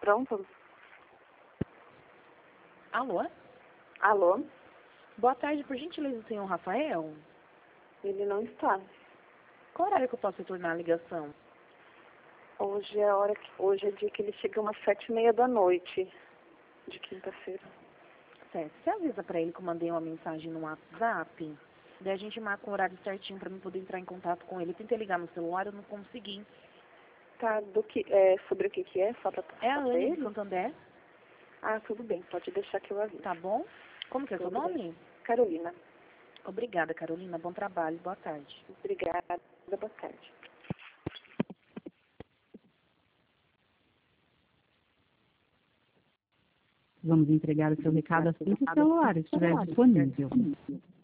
pronto? Alô? Alô? Boa tarde, por gentileza, senhor Rafael? Ele não está. Qual horário que eu posso retornar a ligação? Hoje é dia que ele chega umas 7h30 da noite, de quinta-feira. Certo. Você avisa pra ele que eu mandei uma mensagem no WhatsApp? Daí a gente marca um horário certinho pra mim poder entrar em contato com ele. Eu tentei ligar no celular, eu não consegui. Tá, sobre o que é? Só pra É a passar pra Anne de ele? Santander, Ah, tudo bem, pode deixar que eu aviso. tá bom? Como que é seu Tudo bem. nome? Carolina. Obrigada, Carolina. Bom trabalho. Boa tarde. Obrigada, boa tarde. Vamos entregar o seu recado assim que o celular estiver disponível.